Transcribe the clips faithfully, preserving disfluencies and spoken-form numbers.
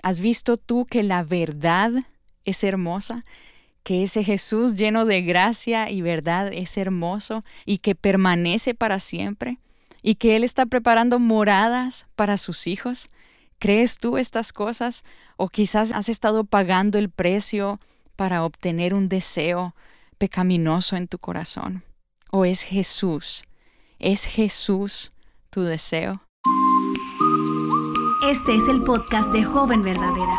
¿Has visto tú que la verdad es hermosa? Que ese Jesús lleno de gracia y verdad es hermoso y que permanece para siempre y que Él está preparando moradas para sus hijos. ¿Crees tú estas cosas? ¿O quizás has estado pagando el precio para obtener un deseo pecaminoso en tu corazón? ¿O es Jesús? ¿Es Jesús tu deseo? Este es el podcast de Joven Verdadera.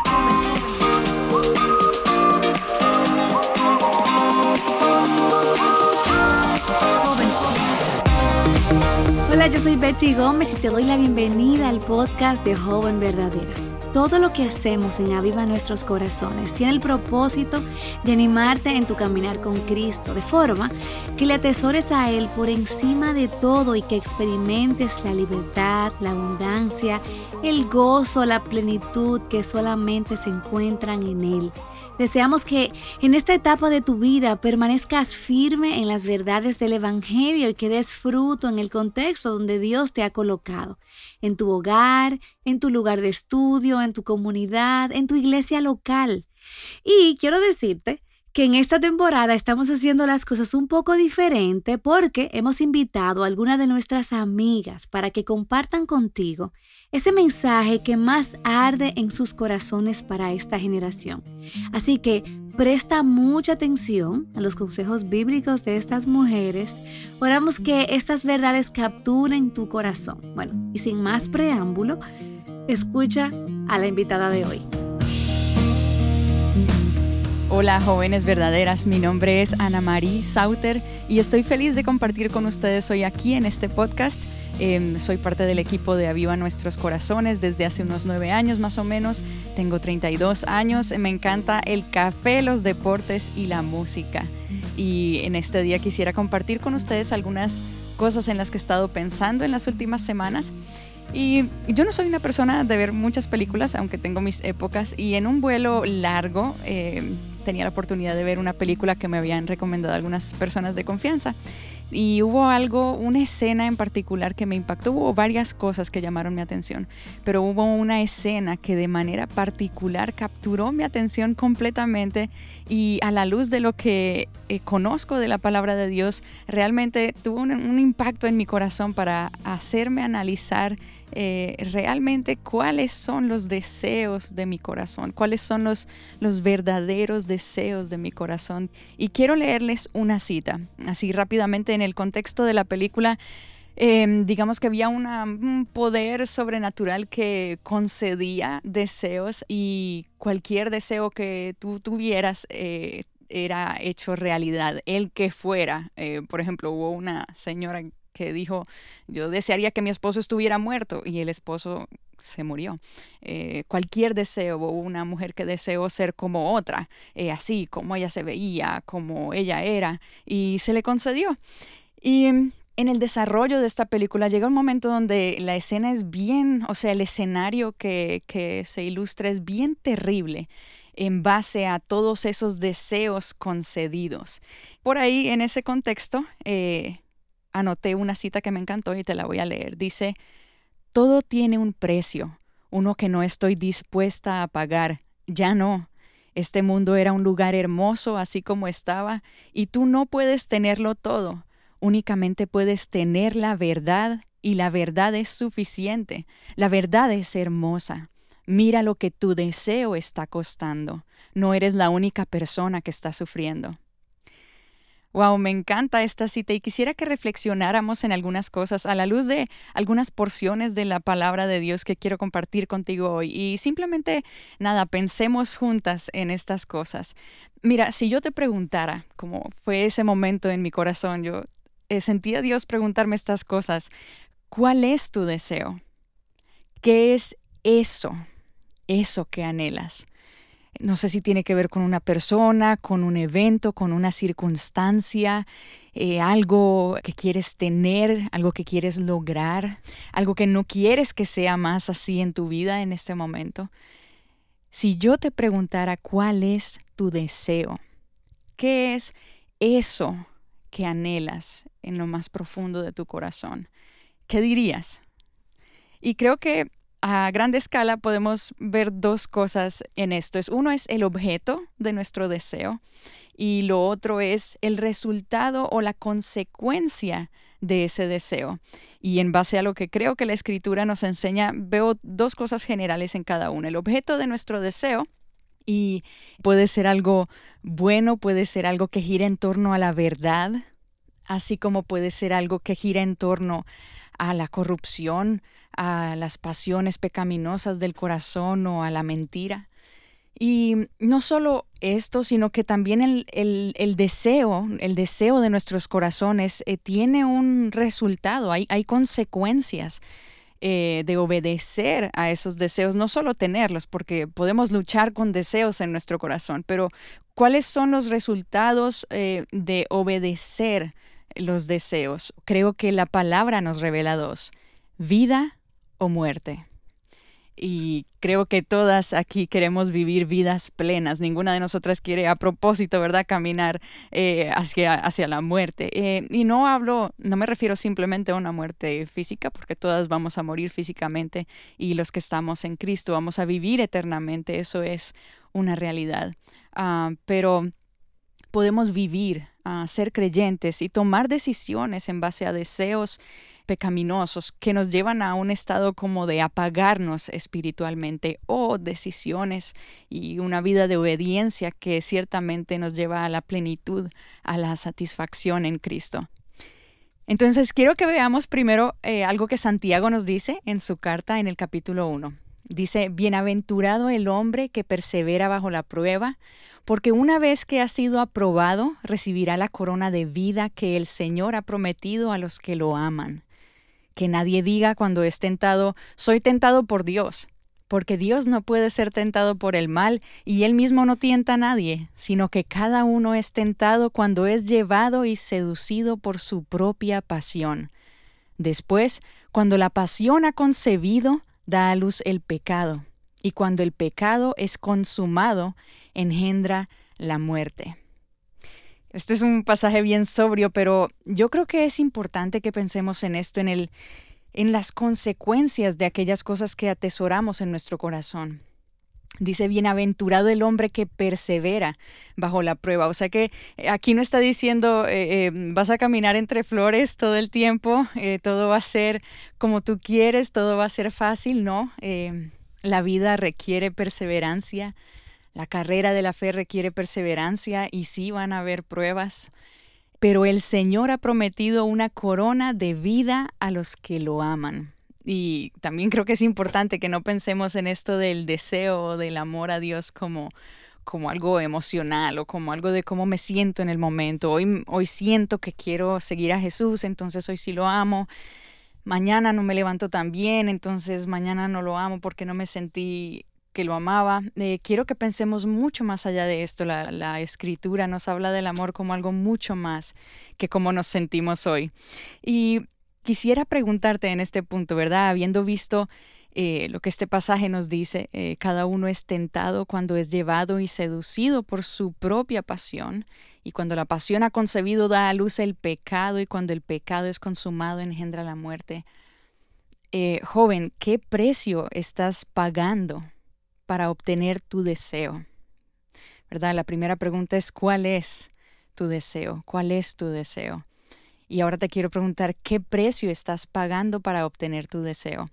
Hola, yo soy Betsy Gómez y te doy la bienvenida al podcast de Joven Verdadera. Todo lo que hacemos en Aviva Nuestros Corazones tiene el propósito de animarte en tu caminar con Cristo, de forma que le atesores a Él por encima de todo y que experimentes la libertad, la abundancia, el gozo, la plenitud que solamente se encuentran en Él. Deseamos que en esta etapa de tu vida permanezcas firme en las verdades del Evangelio y que des fruto en el contexto donde Dios te ha colocado, en tu hogar, en tu lugar de estudio, en tu comunidad, en tu iglesia local. Y quiero decirte que en esta temporada estamos haciendo las cosas un poco diferente porque hemos invitado a algunas de nuestras amigas para que compartan contigo ese mensaje que más arde en sus corazones para esta generación. Así que presta mucha atención a los consejos bíblicos de estas mujeres. Oramos que estas verdades capturen tu corazón. Bueno, y sin más preámbulo, escucha a la invitada de hoy. Hola jóvenes verdaderas, mi nombre es Ana Marie Sauter y estoy feliz de compartir con ustedes hoy aquí en este podcast. Eh, soy parte del equipo de Aviva Nuestros Corazones desde hace unos nueve años más o menos. Tengo treinta y dos años, me encanta el café, los deportes y la música. Y en este día quisiera compartir con ustedes algunas cosas en las que he estado pensando en las últimas semanas. Y yo no soy una persona de ver muchas películas, aunque tengo mis épocas, y en un vuelo largo eh, tenía la oportunidad de ver una película que me habían recomendado algunas personas de confianza. Y hubo algo, una escena en particular que me impactó. Hubo varias cosas que llamaron mi atención, pero hubo una escena que de manera particular capturó mi atención completamente y a la luz de lo que eh, conozco de la palabra de Dios, realmente tuvo un, un impacto en mi corazón para hacerme analizar Eh, realmente cuáles son los deseos de mi corazón, cuáles son los, los verdaderos deseos de mi corazón. Y quiero leerles una cita, así rápidamente en el contexto de la película. Eh, digamos que había una, un poder sobrenatural que concedía deseos y cualquier deseo que tú tuvieras eh, era hecho realidad, el que fuera. Eh, por ejemplo, hubo una señora que dijo, yo desearía que mi esposo estuviera muerto, y el esposo se murió. Eh, cualquier deseo, o una mujer que deseó ser como otra, eh, así como ella se veía, como ella era, y se le concedió. Y en el desarrollo de esta película llega un momento donde la escena es bien, o sea, el escenario que, que se ilustra es bien terrible en base a todos esos deseos concedidos. Por ahí, en ese contexto, eh, anoté una cita que me encantó y te la voy a leer. Dice, todo tiene un precio, uno que no estoy dispuesta a pagar. Ya no. Este mundo era un lugar hermoso así como estaba y tú no puedes tenerlo todo. Únicamente puedes tener la verdad y la verdad es suficiente. La verdad es hermosa. Mira lo que tu deseo está costando. No eres la única persona que está sufriendo. Wow, me encanta esta cita y quisiera que reflexionáramos en algunas cosas a la luz de algunas porciones de la palabra de Dios que quiero compartir contigo hoy. Y simplemente, nada, pensemos juntas en estas cosas. Mira, si yo te preguntara, como fue ese momento en mi corazón, yo eh, sentí a Dios preguntarme estas cosas. ¿Cuál es tu deseo? ¿Qué es eso? Eso que anhelas. No sé si tiene que ver con una persona, con un evento, con una circunstancia, eh, algo que quieres tener, algo que quieres lograr, algo que no quieres que sea más así en tu vida en este momento. Si yo te preguntara cuál es tu deseo, ¿qué es eso que anhelas en lo más profundo de tu corazón? ¿Qué dirías? Y creo que a gran escala podemos ver dos cosas en esto. Es, uno es el objeto de nuestro deseo y lo otro es el resultado o la consecuencia de ese deseo. Y en base a lo que creo que la Escritura nos enseña, veo dos cosas generales en cada uno. El objeto de nuestro deseo, y puede ser algo bueno, puede ser algo que gira en torno a la verdad, así como puede ser algo que gira en torno a la corrupción, a las pasiones pecaminosas del corazón o a la mentira. Y no solo esto, sino que también el, el, el deseo, el deseo de nuestros corazones eh, tiene un resultado, hay, hay consecuencias eh, de obedecer a esos deseos, no solo tenerlos, porque podemos luchar con deseos en nuestro corazón, pero ¿cuáles son los resultados eh, de obedecer los deseos? Creo que la palabra nos revela dos: vida o muerte. Y creo que todas aquí queremos vivir vidas plenas. Ninguna de nosotras quiere a propósito, ¿verdad?, caminar eh, hacia, hacia la muerte. Eh, y no hablo, no me refiero simplemente a una muerte física, porque todas vamos a morir físicamente y los que estamos en Cristo vamos a vivir eternamente. Eso es una realidad. Uh, pero podemos vivir, uh, ser creyentes y tomar decisiones en base a deseos pecaminosos que nos llevan a un estado como de apagarnos espiritualmente, o decisiones y una vida de obediencia que ciertamente nos lleva a la plenitud, a la satisfacción en Cristo. Entonces quiero que veamos primero eh, algo que Santiago nos dice en su carta en el capítulo uno. Dice: bienaventurado el hombre que persevera bajo la prueba, porque una vez que ha sido aprobado, recibirá la corona de vida que el Señor ha prometido a los que lo aman. Que nadie diga cuando es tentado: soy tentado por Dios, porque Dios no puede ser tentado por el mal, y Él mismo no tienta a nadie, sino que cada uno es tentado cuando es llevado y seducido por su propia pasión. Después, cuando la pasión ha concebido, da a luz el pecado, y cuando el pecado es consumado, engendra la muerte. Este es un pasaje bien sobrio, pero yo creo que es importante que pensemos en esto, en el, en las consecuencias de aquellas cosas que atesoramos en nuestro corazón. Dice: bienaventurado el hombre que persevera bajo la prueba. O sea que aquí no está diciendo eh, eh, vas a caminar entre flores todo el tiempo, eh, todo va a ser como tú quieres, todo va a ser fácil. No, eh, la vida requiere perseverancia. La carrera de la fe requiere perseverancia y sí van a haber pruebas, pero el Señor ha prometido una corona de vida a los que lo aman. Y también creo que es importante que no pensemos en esto del deseo o del amor a Dios como, como algo emocional o como algo de cómo me siento en el momento. Hoy, hoy siento que quiero seguir a Jesús, entonces hoy sí lo amo. Mañana no me levanto tan bien, entonces mañana no lo amo porque no me sentí que lo amaba. Eh, quiero que pensemos mucho más allá de esto. La, la Escritura nos habla del amor como algo mucho más que cómo nos sentimos hoy. Y quisiera preguntarte en este punto, ¿verdad? Habiendo visto eh, lo que este pasaje nos dice, eh, cada uno es tentado cuando es llevado y seducido por su propia pasión, y cuando la pasión ha concebido da a luz el pecado, y cuando el pecado es consumado engendra la muerte. Eh, joven, ¿qué precio estás pagando para obtener tu deseo? ¿Verdad? La primera pregunta es: ¿cuál es tu deseo? ¿Cuál es tu deseo? Y ahora te quiero preguntar: ¿qué precio estás pagando para obtener tu deseo?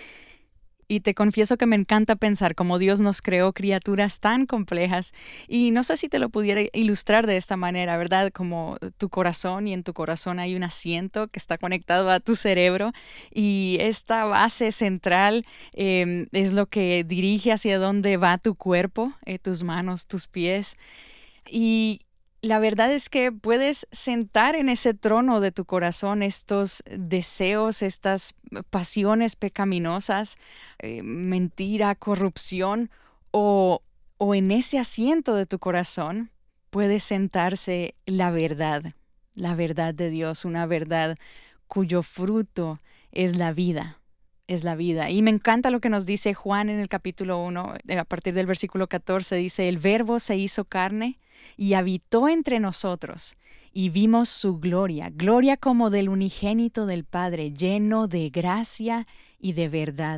Y te confieso que me encanta pensar cómo Dios nos creó criaturas tan complejas, y no sé si te lo pudiera ilustrar de esta manera, ¿verdad? Como tu corazón, y en tu corazón hay un asiento que está conectado a tu cerebro, y esta base central eh, es lo que dirige hacia dónde va tu cuerpo, eh, tus manos, tus pies. Y la verdad es que puedes sentar en ese trono de tu corazón estos deseos, estas pasiones pecaminosas, eh, mentira, corrupción, o, o en ese asiento de tu corazón puede sentarse la verdad, la verdad de Dios, una verdad cuyo fruto es la vida. Es la vida. Y me encanta lo que nos dice Juan en el capítulo uno, a partir del versículo catorce, dice: el Verbo se hizo carne y habitó entre nosotros, y vimos su gloria, gloria como del unigénito del Padre, lleno de gracia y de verdad.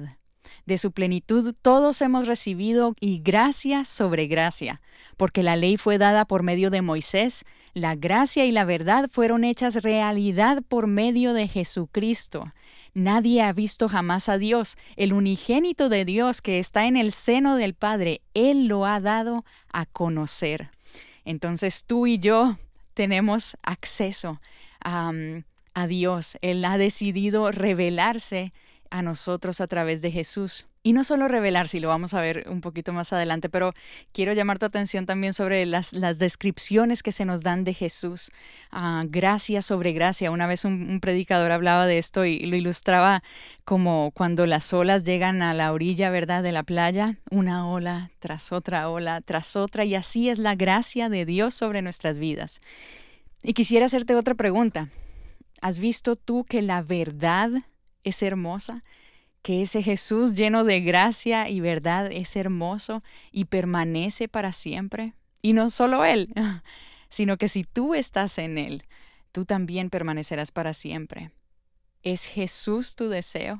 De su plenitud todos hemos recibido y gracia sobre gracia, porque la ley fue dada por medio de Moisés, la gracia y la verdad fueron hechas realidad por medio de Jesucristo. Nadie ha visto jamás a Dios, el unigénito de Dios que está en el seno del Padre, Él lo ha dado a conocer. Entonces tú y yo tenemos acceso um, a Dios. Él ha decidido revelarse a nosotros a través de Jesús. Y no solo revelarse, y lo vamos a ver un poquito más adelante, pero quiero llamar tu atención también sobre las, las descripciones que se nos dan de Jesús. Uh, gracia sobre gracia. Una vez un, un predicador hablaba de esto y lo ilustraba como cuando las olas llegan a la orilla, ¿verdad?, de la playa, una ola tras otra ola tras otra, y así es la gracia de Dios sobre nuestras vidas. Y quisiera hacerte otra pregunta. ¿Has visto tú que la verdad es hermosa? Que ese Jesús lleno de gracia y verdad es hermoso y permanece para siempre. Y no solo Él, sino que si tú estás en Él, tú también permanecerás para siempre. ¿Es Jesús tu deseo?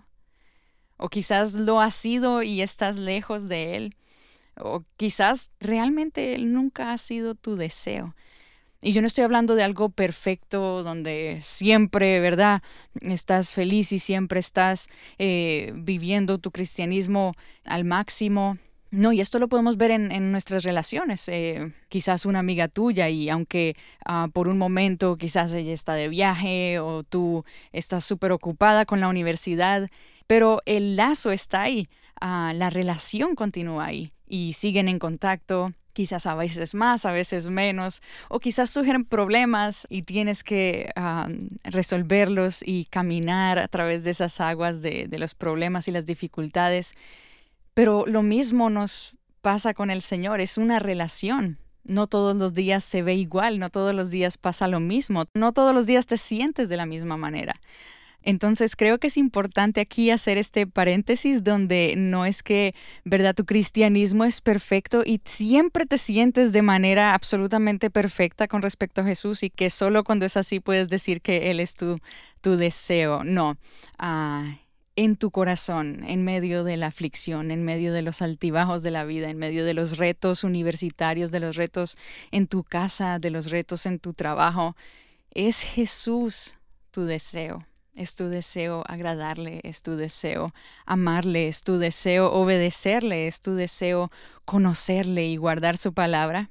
O quizás lo has sido y estás lejos de Él. O quizás realmente Él nunca ha sido tu deseo. Y yo no estoy hablando de algo perfecto donde siempre, ¿verdad?, estás feliz y siempre estás eh, viviendo tu cristianismo al máximo. No, y esto lo podemos ver en, en nuestras relaciones. Eh, quizás una amiga tuya y aunque uh, por un momento quizás ella está de viaje o tú estás súper ocupada con la universidad, pero el lazo está ahí, uh, la relación continúa ahí y siguen en contacto. Quizás a veces más, a veces menos, o quizás surgen problemas y tienes que uh, resolverlos y caminar a través de esas aguas de, de los problemas y las dificultades. Pero lo mismo nos pasa con el Señor, es una relación. No todos los días se ve igual, no todos los días pasa lo mismo, no todos los días te sientes de la misma manera. Entonces creo que es importante aquí hacer este paréntesis donde no es que, ¿verdad?, tu cristianismo es perfecto y siempre te sientes de manera absolutamente perfecta con respecto a Jesús y que solo cuando es así puedes decir que Él es tu, tu deseo. No, uh, en tu corazón, en medio de la aflicción, en medio de los altibajos de la vida, en medio de los retos universitarios, de los retos en tu casa, de los retos en tu trabajo, es Jesús tu deseo. Es tu deseo agradarle, es tu deseo amarle, es tu deseo obedecerle, es tu deseo conocerle y guardar su palabra.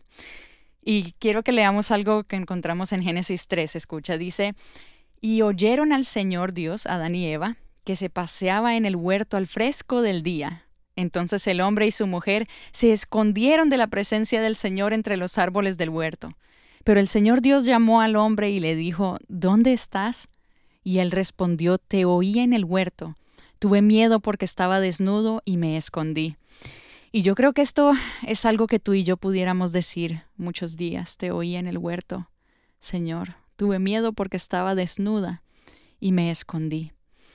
Y quiero que leamos algo que encontramos en Génesis tres. Escucha, dice, y oyeron al Señor Dios, Adán y Eva, que se paseaba en el huerto al fresco del día. Entonces el hombre y su mujer se escondieron de la presencia del Señor entre los árboles del huerto. Pero el Señor Dios llamó al hombre y le dijo, ¿dónde estás? Y él respondió, te oí en el huerto. Tuve miedo porque estaba desnudo y me escondí. Y yo creo que esto es algo que tú y yo pudiéramos decir muchos días. Te oí en el huerto, Señor. Tuve miedo porque estaba desnuda y me escondí.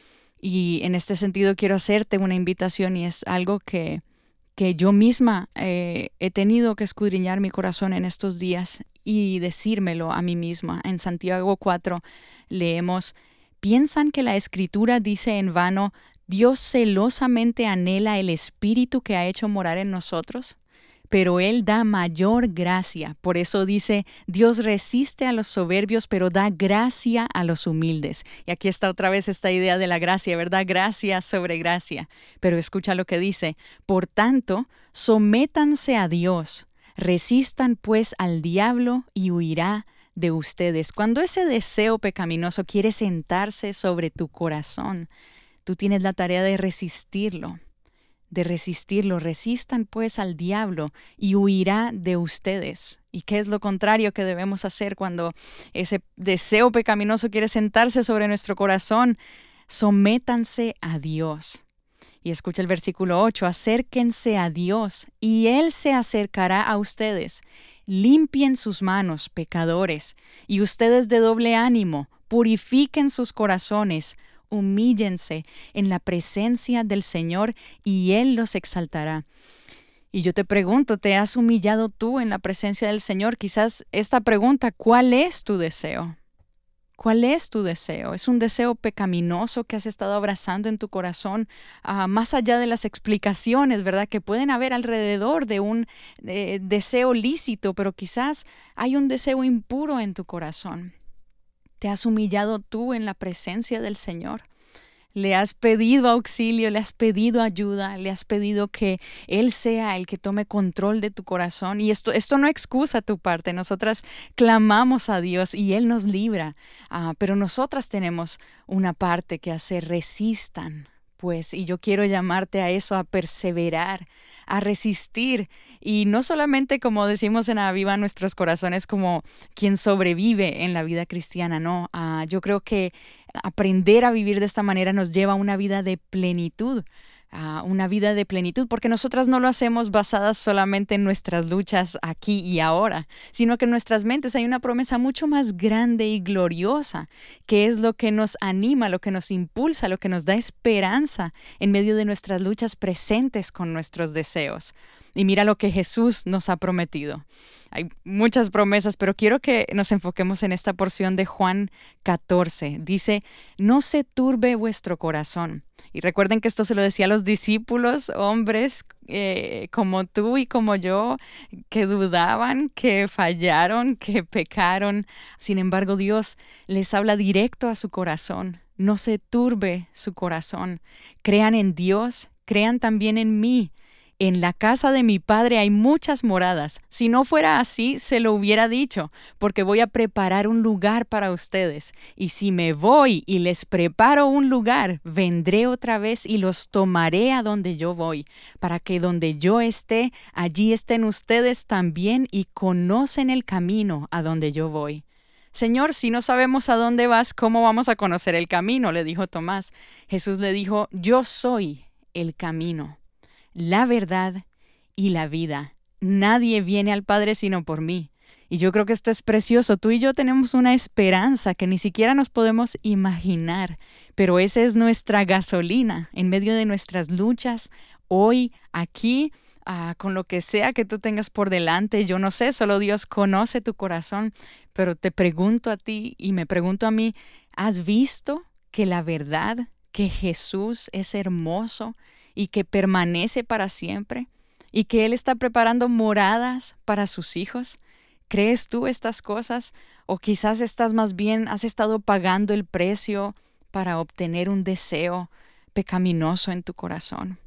Y en este sentido quiero hacerte una invitación y es algo que, que yo misma eh, he tenido que escudriñar mi corazón en estos días y decírmelo a mí misma. En Santiago cuatro leemos, ¿piensan que la Escritura dice en vano, Dios celosamente anhela el Espíritu que ha hecho morar en nosotros? Pero Él da mayor gracia. Por eso dice, Dios resiste a los soberbios, pero da gracia a los humildes. Y aquí está otra vez esta idea de la gracia, ¿verdad? Gracia sobre gracia. Pero escucha lo que dice. Por tanto, sométanse a Dios. Resistan pues al diablo y huirá de ustedes. Cuando ese deseo pecaminoso quiere sentarse sobre tu corazón, tú tienes la tarea de resistirlo. de resistirlo. Resistan pues al diablo y huirá de ustedes. ¿Y qué es lo contrario que debemos hacer cuando ese deseo pecaminoso quiere sentarse sobre nuestro corazón? Sométanse a Dios. Y escucha el versículo ocho, acérquense a Dios y Él se acercará a ustedes. Limpien sus manos, pecadores, y ustedes de doble ánimo, purifiquen sus corazones, humíllense en la presencia del Señor y Él los exaltará. Y yo te pregunto, ¿te has humillado tú en la presencia del Señor? Quizás esta pregunta, ¿cuál es tu deseo? ¿Cuál es tu deseo? ¿Es un deseo pecaminoso que has estado abrazando en tu corazón, uh, más allá de las explicaciones, ¿verdad?, que pueden haber alrededor de un eh, deseo lícito, pero quizás hay un deseo impuro en tu corazón? ¿Te has humillado tú en la presencia del Señor? Le has pedido auxilio, le has pedido ayuda, le has pedido que Él sea el que tome control de tu corazón. Y esto, esto no excusa tu parte. Nosotras clamamos a Dios y Él nos libra. Uh, pero nosotras tenemos una parte que hacer. Resistan, pues. Y yo quiero llamarte a eso, a perseverar, a resistir. Y no solamente, como decimos en Aviva Nuestros Corazones, como quien sobrevive en la vida cristiana, no. Uh, yo creo que aprender a vivir de esta manera nos lleva a una vida de plenitud, a una vida de plenitud, porque nosotras no lo hacemos basadas solamente en nuestras luchas aquí y ahora, sino que en nuestras mentes hay una promesa mucho más grande y gloriosa, que es lo que nos anima, lo que nos impulsa, lo que nos da esperanza en medio de nuestras luchas presentes con nuestros deseos. Y mira lo que Jesús nos ha prometido. Hay muchas promesas, pero quiero que nos enfoquemos en esta porción de Juan catorce. Dice, no se turbe vuestro corazón. Y recuerden que esto se lo decía a los discípulos, hombres eh, como tú y como yo, que dudaban, que fallaron, que pecaron. Sin embargo, Dios les habla directo a su corazón. No se turbe su corazón. Crean en Dios, crean también en mí. En la casa de mi Padre hay muchas moradas. Si no fuera así, se lo hubiera dicho, porque voy a preparar un lugar para ustedes. Y si me voy y les preparo un lugar, vendré otra vez y los tomaré a donde yo voy, para que donde yo esté, allí estén ustedes también y conocen el camino a donde yo voy. Señor, si no sabemos a dónde vas, ¿cómo vamos a conocer el camino?, le dijo Tomás. Jesús le dijo, yo soy el camino, la verdad y la vida. Nadie viene al Padre sino por mí. Y yo creo que esto es precioso. Tú y yo tenemos una esperanza que ni siquiera nos podemos imaginar, pero esa es nuestra gasolina en medio de nuestras luchas, hoy, aquí, uh, con lo que sea que tú tengas por delante. Yo no sé, solo Dios conoce tu corazón, pero te pregunto a ti y me pregunto a mí, ¿has visto que la verdad, que Jesús es hermoso y que permanece para siempre, y que Él está preparando moradas para sus hijos? ¿Crees tú estas cosas? ¿O quizás estás más bien, has estado pagando el precio para obtener un deseo pecaminoso en tu corazón?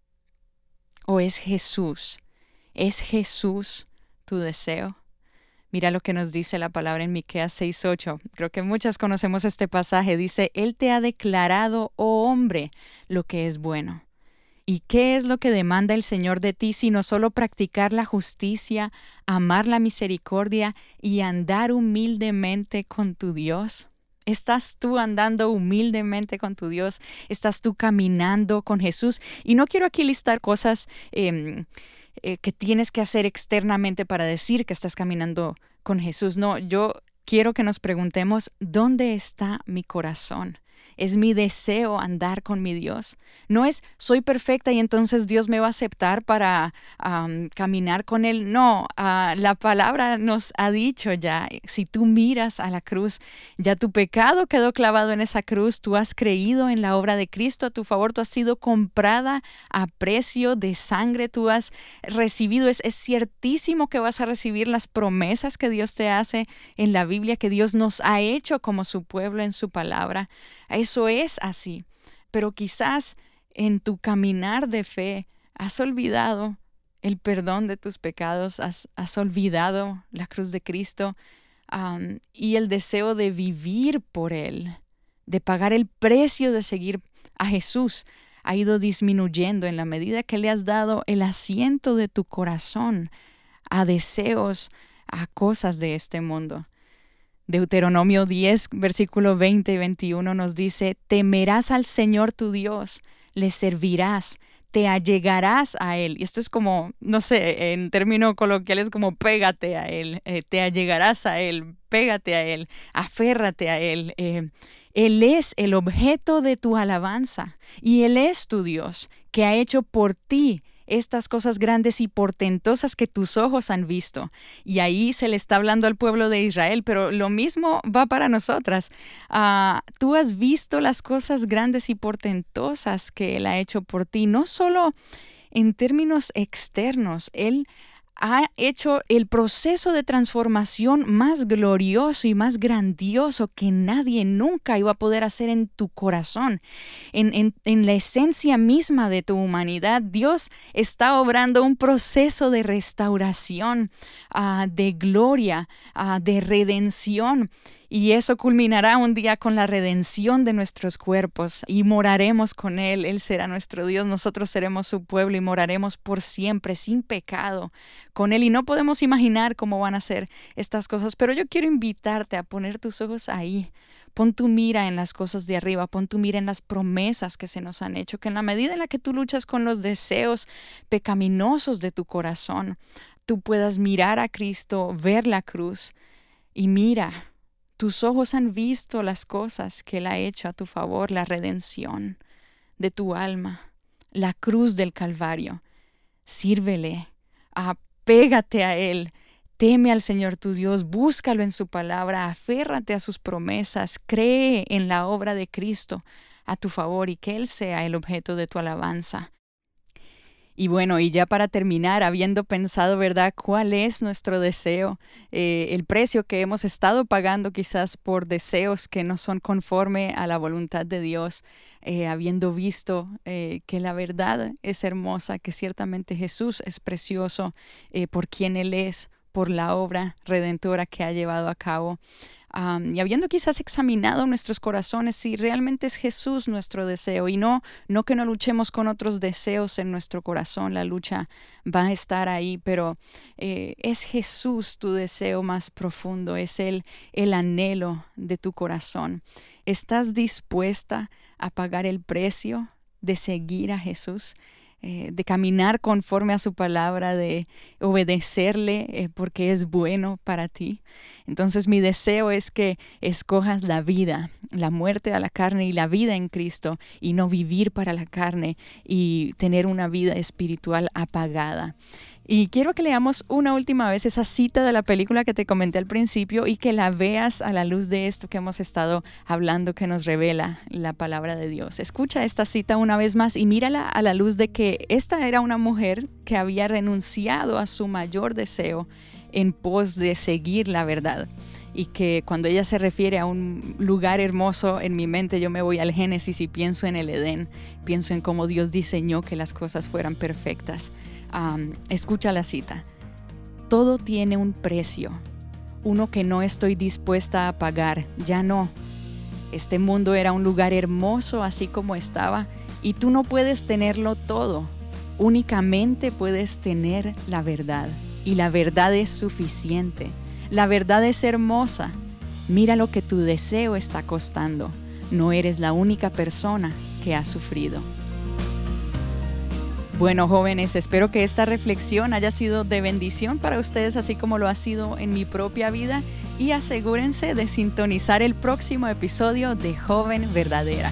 ¿O es Jesús? ¿Es Jesús tu deseo? Mira lo que nos dice la palabra en Miqueas seis ocho. Creo que muchas conocemos este pasaje. Dice, Él te ha declarado, oh hombre, lo que es bueno. ¿Y qué es lo que demanda el Señor de ti, sino solo practicar la justicia, amar la misericordia y andar humildemente con tu Dios? ¿Estás tú andando humildemente con tu Dios? ¿Estás tú caminando con Jesús? Y no quiero aquí listar cosas eh, eh, que tienes que hacer externamente para decir que estás caminando con Jesús. No, yo quiero que nos preguntemos, ¿dónde está mi corazón? Es mi deseo andar con mi Dios. No es soy perfecta y entonces Dios me va a aceptar para um, caminar con Él. No, uh, la palabra nos ha dicho ya, si tú miras a la cruz, ya tu pecado quedó clavado en esa cruz, tú has creído en la obra de Cristo a tu favor, tú has sido comprada a precio de sangre, tú has recibido, es, es ciertísimo que vas a recibir las promesas que Dios te hace en la Biblia, que Dios nos ha hecho como su pueblo en su palabra. Eso es así, pero quizás en tu caminar de fe has olvidado el perdón de tus pecados, has, has olvidado la cruz de Cristo um, y el deseo de vivir por Él, de pagar el precio de seguir a Jesús, ha ido disminuyendo en la medida que le has dado el asiento de tu corazón a deseos, a cosas de este mundo. Deuteronomio diez, versículo veinte y veintiuno nos dice, temerás al Señor tu Dios, le servirás, te allegarás a Él. Y esto es como, no sé, en términos coloquiales como pégate a Él, eh, te allegarás a Él, pégate a Él, aférrate a Él. Eh, Él es el objeto de tu alabanza y Él es tu Dios, que ha hecho por ti estas cosas grandes y portentosas que tus ojos han visto. Y ahí se le está hablando al pueblo de Israel, pero lo mismo va para nosotras. Uh, tú has visto las cosas grandes y portentosas que Él ha hecho por ti, no solo en términos externos. Él ha hecho el proceso de transformación más glorioso y más grandioso que nadie nunca iba a poder hacer en tu corazón. En, en, en la esencia misma de tu humanidad, Dios está obrando un proceso de restauración, uh, de gloria, uh, de redención. Y eso culminará un día con la redención de nuestros cuerpos y moraremos con Él. Él será nuestro Dios, nosotros seremos su pueblo y moraremos por siempre, sin pecado, con Él. Y no podemos imaginar cómo van a ser estas cosas, pero yo quiero invitarte a poner tus ojos ahí. Pon tu mira en las cosas de arriba, pon tu mira en las promesas que se nos han hecho, que en la medida en la que tú luchas con los deseos pecaminosos de tu corazón, tú puedas mirar a Cristo, ver la cruz y mira. Tus ojos han visto las cosas que Él ha hecho a tu favor, la redención de tu alma, la cruz del Calvario. Sírvele, apégate a Él, teme al Señor tu Dios, búscalo en su palabra, aférrate a sus promesas, cree en la obra de Cristo a tu favor y que Él sea el objeto de tu alabanza. Y bueno, y ya para terminar, habiendo pensado, ¿verdad?, cuál es nuestro deseo, eh, el precio que hemos estado pagando quizás por deseos que no son conforme a la voluntad de Dios, eh, habiendo visto eh, que la verdad es hermosa, que ciertamente Jesús es precioso eh, por quien Él es, por la obra redentora que ha llevado a cabo. Um, y habiendo quizás examinado nuestros corazones si realmente es Jesús nuestro deseo y no, no que no luchemos con otros deseos en nuestro corazón, la lucha va a estar ahí, pero eh, es Jesús tu deseo más profundo, es Él el anhelo de tu corazón. ¿Estás dispuesta a pagar el precio de seguir a Jesús? Eh, de caminar conforme a su palabra, de obedecerle eh, porque es bueno para ti. Entonces mi deseo es que escojas la vida, la muerte a la carne y la vida en Cristo, y no vivir para la carne y tener una vida espiritual apagada. Y quiero que leamos una última vez esa cita de la película que te comenté al principio y que la veas a la luz de esto que hemos estado hablando, que nos revela la palabra de Dios. Escucha esta cita una vez más y mírala a la luz de que esta era una mujer que había renunciado a su mayor deseo en pos de seguir la verdad. Y que cuando ella se refiere a un lugar hermoso, en mi mente yo me voy al Génesis y pienso en el Edén, pienso en cómo Dios diseñó que las cosas fueran perfectas. Um, escucha la cita. Todo tiene un precio, uno que no estoy dispuesta a pagar, ya no. Este mundo era un lugar hermoso así como estaba, y tú no puedes tenerlo todo, únicamente puedes tener la verdad, y la verdad es suficiente. La verdad es hermosa. Mira lo que tu deseo está costando. No eres la única persona que ha sufrido. Bueno, jóvenes, espero que esta reflexión haya sido de bendición para ustedes, así como lo ha sido en mi propia vida. Y asegúrense de sintonizar el próximo episodio de Joven Verdadera.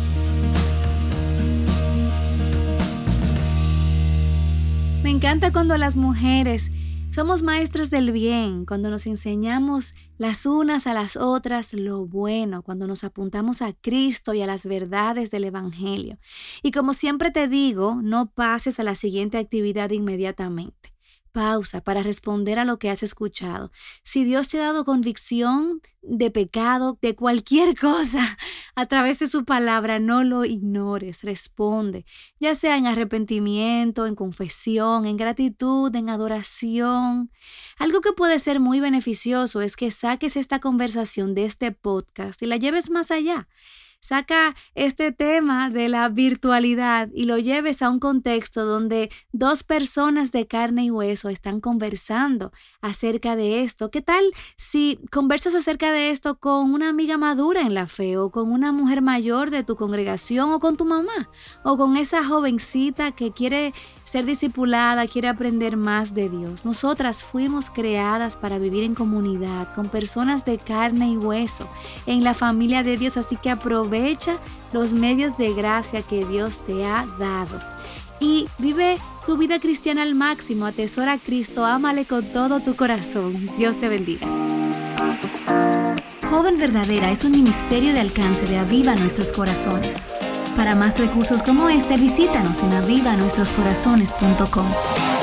Me encanta cuando las mujeres somos maestras del bien, cuando nos enseñamos las unas a las otras lo bueno, cuando nos apuntamos a Cristo y a las verdades del Evangelio. Y como siempre te digo, no pases a la siguiente actividad inmediatamente. Pausa para responder a lo que has escuchado. Si Dios te ha dado convicción de pecado, de cualquier cosa, a través de su palabra, no lo ignores, responde, ya sea en arrepentimiento, en confesión, en gratitud, en adoración. Algo que puede ser muy beneficioso es que saques esta conversación de este podcast y la lleves más allá. Saca este tema de la virtualidad y lo lleves a un contexto donde dos personas de carne y hueso están conversando acerca de esto. ¿Qué tal si conversas acerca de esto con una amiga madura en la fe, o con una mujer mayor de tu congregación, o con tu mamá, o con esa jovencita que quiere ser discipulada, quiere aprender más de Dios? Nosotras fuimos creadas para vivir en comunidad con personas de carne y hueso, en la familia de Dios, así que aprovecha los medios de gracia que Dios te ha dado. y vive tu vida cristiana al máximo. Atesora a Cristo, ámale con todo tu corazón. Dios te bendiga. Joven Verdadera es un ministerio de alcance de Aviva Nuestros Corazones. Para más recursos como este, visítanos en aviva nuestros corazones punto com.